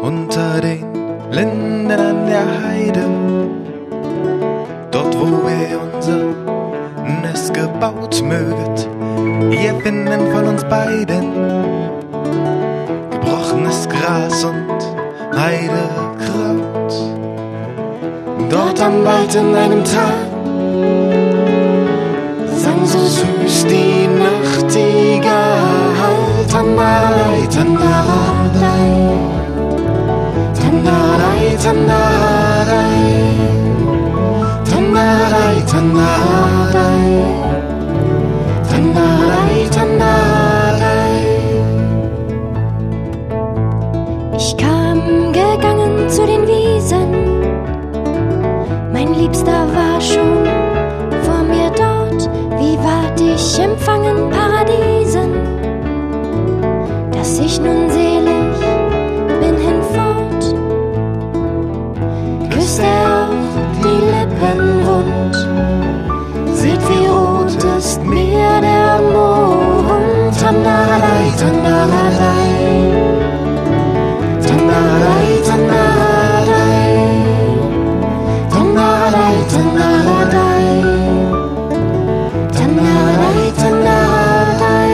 unter den Linden an der Heide, dort wo wir unser Nest gebaut möget, ihr finden von uns beiden gebrochenes Gras und Heidekraut. Dort am Wald in einem Tal sang so süß die Nachtigall. Tanarei, Tanarei, Tanarei, Tanarei, Tanarei, Tanarei, Tanarei, Tanarei. Ich kam gegangen zu den Wiesen, mein Liebster war schon vor mir dort. Wie ward ich empfangen, Paradiesen, dass ich nun selig bin hinfort. Küsst er auch die Lippen wund, seht wie rot ist mir der Mond. Tanarei, Tanarei, Tanarei, Tanarei, Tanarei, Tanarei, Tanarei, Tanarei.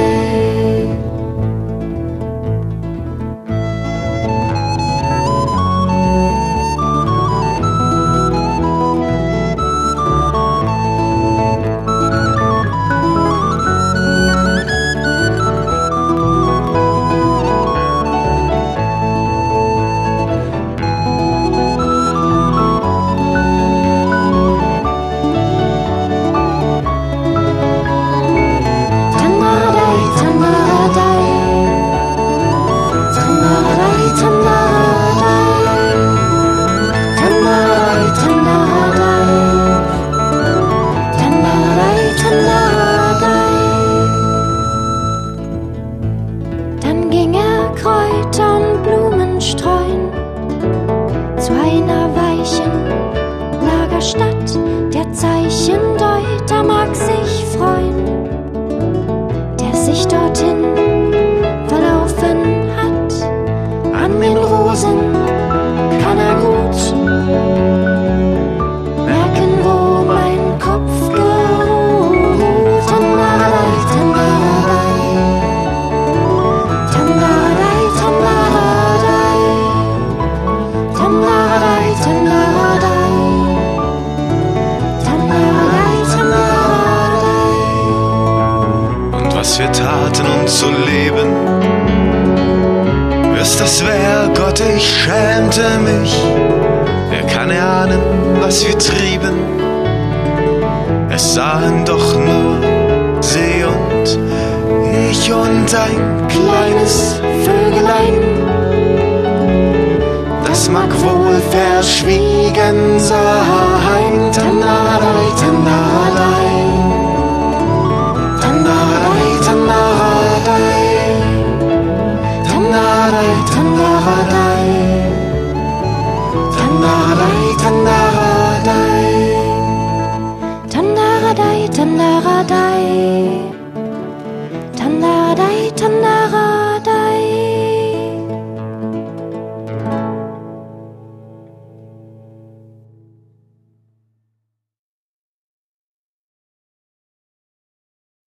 Dann ging er Kräuter und Blumen streuen zu einer weichen Lagerstadt. Der Zeichendeuter mag sich freuen, der sich dorthin verlaufen hat. An den Rosen kann er gut merken, wo mein Kopf geruht. Tanarei, Tanarei, Tanarei, Tanarei, Tanarei, Tanarei, Tanarei. Und was wir taten, um zu leben, wüsst das wer, Gott, ich schämte mich. Wer kann erahnen, was wir trieben? Es sahen doch nur sie und ich und ein kleines Vögelein. Das mag wohl verschwiegen sein. Tanarei, Tanarei,